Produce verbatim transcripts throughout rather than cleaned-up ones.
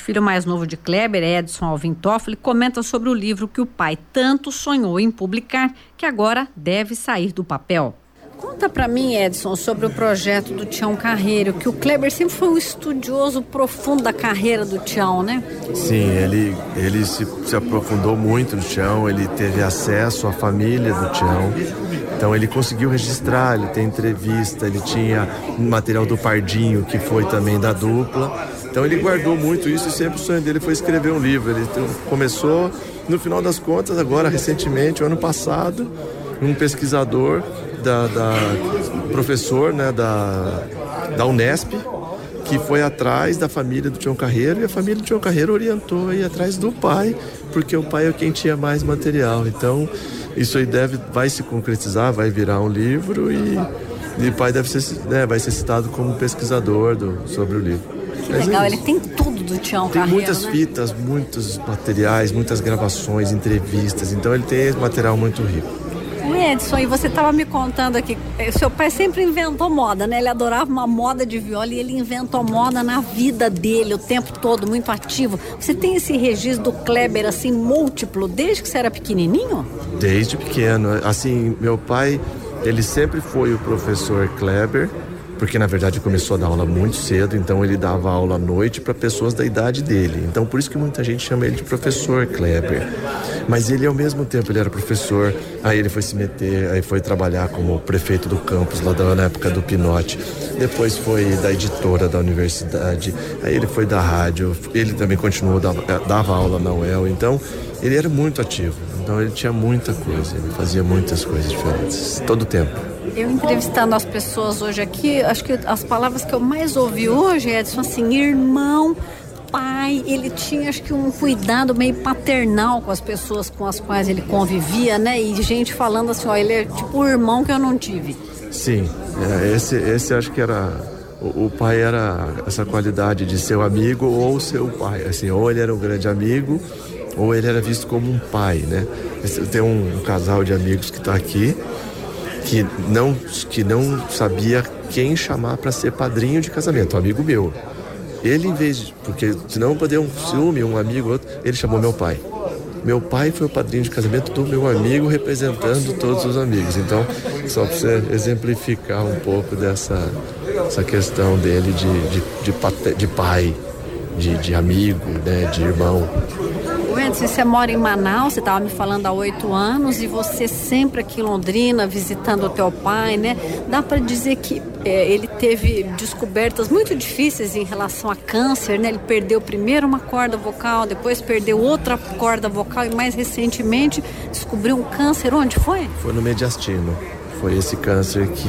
filho mais novo de Kleber, Edson Alvim Toffoli, comenta sobre o livro que o pai tanto sonhou em publicar, que agora deve sair do papel. Conta pra mim, Edson, sobre o projeto do Tião Carreiro, que o Kleber sempre foi um estudioso profundo da carreira do Tião, né? Sim, ele, ele se, se aprofundou muito no Tião, ele teve acesso à família do Tião, então ele conseguiu registrar, ele tem entrevista, ele tinha material do Pardinho, que foi também da dupla, então ele guardou muito isso e sempre o sonho dele foi escrever um livro. Ele começou, no final das contas, agora recentemente, o ano passado, um pesquisador Da, da professor, né, da, da Unesp, que foi atrás da família do Tião Carreiro, e a família do Tião Carreiro orientou a ir atrás do pai, porque o pai é quem tinha mais material. Então isso aí deve, vai se concretizar, vai virar um livro, e, e o pai deve ser, né, vai ser citado como pesquisador do, sobre o livro. Que legal, é ele tem tudo do Tião Carreiro, tem muitas, né? fitas, muitos materiais, muitas gravações, entrevistas, então ele tem material muito rico. Edson, e você estava me contando aqui, seu pai sempre inventou moda, né? Ele adorava uma moda de viola e ele inventou moda na vida dele o tempo todo, muito ativo. Você tem esse registro do Kleber, assim, múltiplo, desde que você era pequenininho? Desde pequeno. Assim, meu pai, ele sempre foi o professor Kleber, porque na verdade começou a dar aula muito cedo, então ele dava aula à noite para pessoas da idade dele. Então por isso que muita gente chama ele de professor Kleber. Mas ele ao mesmo tempo ele era professor, aí ele foi se meter, aí foi trabalhar como prefeito do campus lá da, na época do Pinote. Depois foi da editora da universidade, aí ele foi da rádio, ele também continuou, dava, dava aula na U E L, então ele era muito ativo. Então ele tinha muita coisa, ele fazia muitas coisas diferentes, todo o tempo. Eu entrevistando as pessoas hoje aqui, acho que as palavras que eu mais ouvi hoje, Edson, assim, irmão, pai, ele tinha acho que um cuidado meio paternal com as pessoas com as quais ele convivia, né? E gente falando assim, ó, ele é tipo o irmão que eu não tive. Sim, é, esse, esse acho que era, o, o pai era essa qualidade de ser o amigo ou seu pai, assim, ou ele era um grande amigo, ou ele era visto como um pai, né? Tem um, um casal de amigos que está aqui, que não, que não sabia quem chamar para ser padrinho de casamento, um amigo meu. Ele, em vez de, porque senão poderia um ciúme, um amigo, outro, ele chamou meu pai. Meu pai foi o padrinho de casamento do meu amigo, representando todos os amigos. Então, só para você exemplificar um pouco dessa essa questão dele de, de, de, pate, de pai, de, de amigo, né, de irmão. Edson, você mora em Manaus, você estava me falando há oito anos, e você sempre aqui em Londrina, visitando o teu pai, né? Dá para dizer que é, ele teve descobertas muito difíceis em relação a câncer, né? Ele perdeu primeiro uma corda vocal, depois perdeu outra corda vocal e mais recentemente descobriu um câncer. Onde foi? Foi no mediastino. Foi esse câncer que,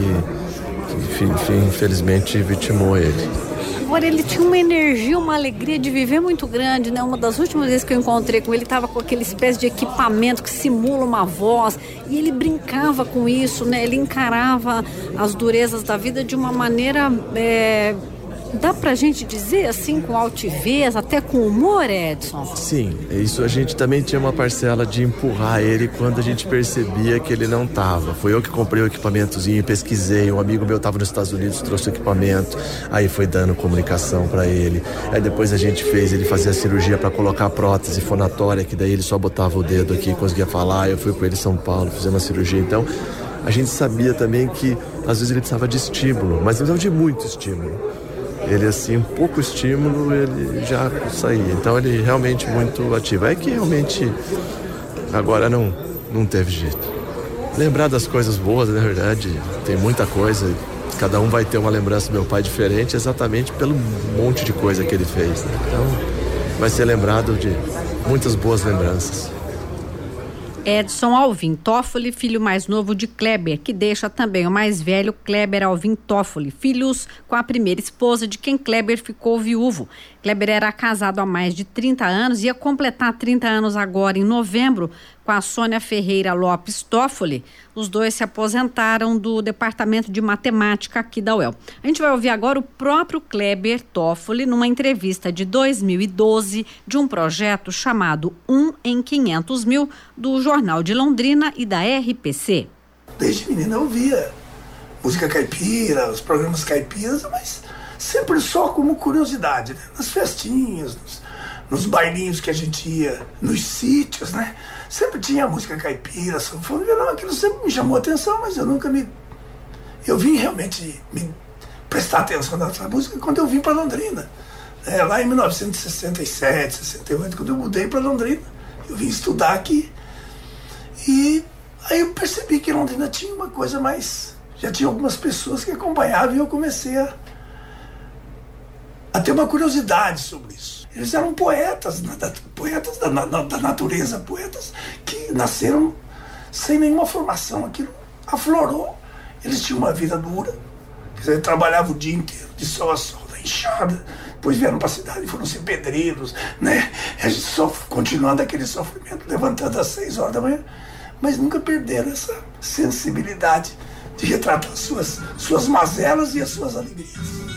que infelizmente vitimou ele. Agora, ele tinha uma energia, uma alegria de viver muito grande, né? Uma das últimas vezes que eu encontrei com ele, estava com aquele espécie de equipamento que simula uma voz, e ele brincava com isso, né? Ele encarava as durezas da vida de uma maneira, é... dá pra gente dizer assim, com altivez, até com humor, Edson? Sim, isso a gente também tinha uma parcela de empurrar ele quando a gente percebia que ele não tava. Foi eu que comprei o equipamentozinho, pesquisei, um amigo meu tava nos Estados Unidos, trouxe o equipamento, aí foi dando comunicação pra ele. Aí depois a gente fez, ele fazia a cirurgia pra colocar a prótese fonatória, que daí ele só botava o dedo aqui e conseguia falar. Eu fui com ele em São Paulo, fizemos a cirurgia. Então a gente sabia também que às vezes ele precisava de estímulo, mas não precisava de muito estímulo. Ele, assim, um pouco estímulo, ele já saía. Então, ele realmente muito ativo. É que realmente agora não, não teve jeito. Lembrar das coisas boas, na verdade, tem muita coisa. Cada um vai ter uma lembrança do meu pai diferente exatamente pelo monte de coisa que ele fez, né? Então, vai ser lembrado de muitas boas lembranças. Edson Alvim Toffoli, filho mais novo de Kleber, que deixa também o mais velho Kleber Alvim Toffoli, filhos com a primeira esposa de quem Kleber ficou viúvo. Kleber era casado há mais de trinta anos, ia completar trinta anos agora em novembro com a Sônia Ferreira Lopes Toffoli. Os dois se aposentaram do Departamento de Matemática aqui da U E L. A gente vai ouvir agora o próprio Kleber Toffoli numa entrevista de dois mil e doze de um projeto chamado um em quinhentos mil do Jornal de Londrina e da R P C. Desde menina eu ouvia música caipira, os programas caipiras, mas sempre só como curiosidade, né? Nas festinhas, nos, nos bailinhos que a gente ia, nos sítios, né? Sempre tinha música caipira, sanfona, violão, aquilo sempre me chamou a atenção, mas eu nunca me... Eu vim realmente me prestar atenção nessa música quando eu vim para Londrina. É, lá em mil novecentos e sessenta e sete, sessenta e oito, quando eu mudei para Londrina, eu vim estudar aqui. E aí eu percebi que Londrina tinha uma coisa mais... Já tinha algumas pessoas que acompanhavam e eu comecei a, a ter uma curiosidade sobre isso. Eles eram poetas, poetas da, da, da natureza, poetas que nasceram sem nenhuma formação. Aquilo aflorou. Eles tinham uma vida dura, eles trabalhavam o dia inteiro, de sol a sol, da enxada. Depois vieram para a cidade e foram ser pedreiros, né? A gente sofre, continuando aquele sofrimento, levantando às seis horas da manhã, mas nunca perderam essa sensibilidade de retratar suas, suas mazelas e as suas alegrias.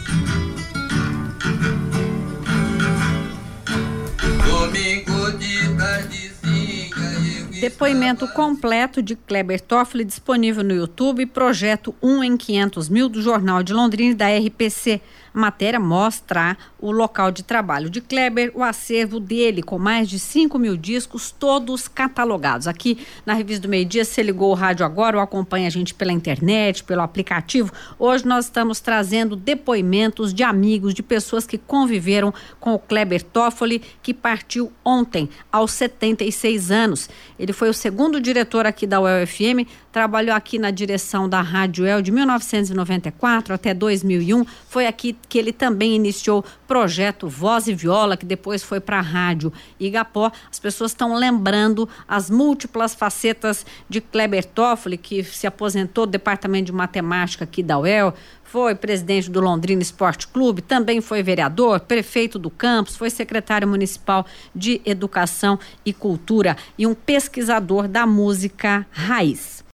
Domingo de tardezinha. Depoimento completo de Kleber Toffoli disponível no YouTube, projeto um em quinhentos mil do Jornal de Londrina e da R P C. A matéria mostra o local de trabalho de Kleber, o acervo dele com mais de cinco mil discos, todos catalogados. Aqui na Revista do Meio Dia, você ligou o rádio agora ou acompanha a gente pela internet, pelo aplicativo. Hoje nós estamos trazendo depoimentos de amigos, de pessoas que conviveram com o Kleber Toffoli, que partiu ontem, aos setenta e seis anos. Ele foi o segundo diretor aqui da U E L F M, trabalhou aqui na direção da Rádio U E L de mil novecentos e noventa e quatro até dois mil e um. Foi aqui que ele também iniciou o projeto Voz e Viola, que depois foi para a Rádio Igapó. As pessoas estão lembrando as múltiplas facetas de Kleber Toffoli, que se aposentou do Departamento de Matemática aqui da U E L, foi presidente do Londrina Esporte Clube, também foi vereador, prefeito do campus, foi secretário municipal de Educação e Cultura e um pesquisador da música raiz.